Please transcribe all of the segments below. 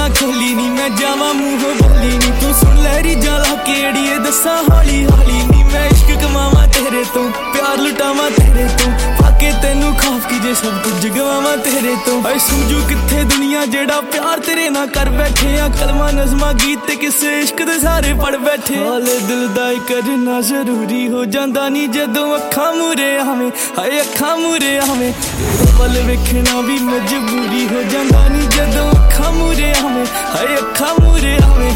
ना खोली नी मैं जावा मुंहों बोली नी तू सुन लहरी जाला केड़िए दसा हौली हौली नी मैं इश्क कमावा तेरे तो प्यार लुटावा तेरे तो पाके तेनू खौफ की जे सब कुछ गवावा तेरे तो ऐ समझू किथे दुनिया जेड़ा प्यार तेरे ना कर बैठे आ कलमा नज़मा गीत ते किसे इश्क दे सारे पढ़ बैठे हाले दिल दा करना जरूरी हो जांदा नी जदों अखां मूरे आवे हाय अखां मूरे आवे वल वेखना भी मजबूरी हो जांदा नी जदों अखां मूरे आवे हाय अखां मूरे आवे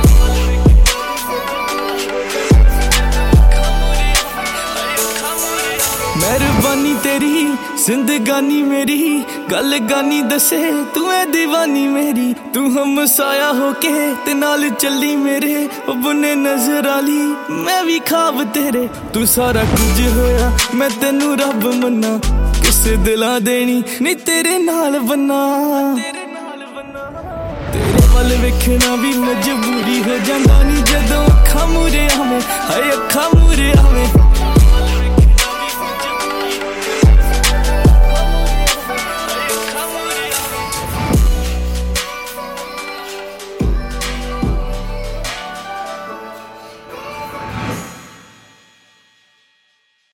मेहरबानी तेरी जिंदगानी मेरी गल गानी दसे तू है दीवानी मेरी तू हम साया होके ते नाल चली मेरे ओ बुने नजर आली मैं भी ख्वाब तेरे तू सारा कुछ होया मैं तेनू रब मन्ना किसे दिला देनी नी तेरे नाल बन्ना तेरे वल वेखना भी मजबूरी हो जांदा नी जदों अखां मूरे आवे हाय अखां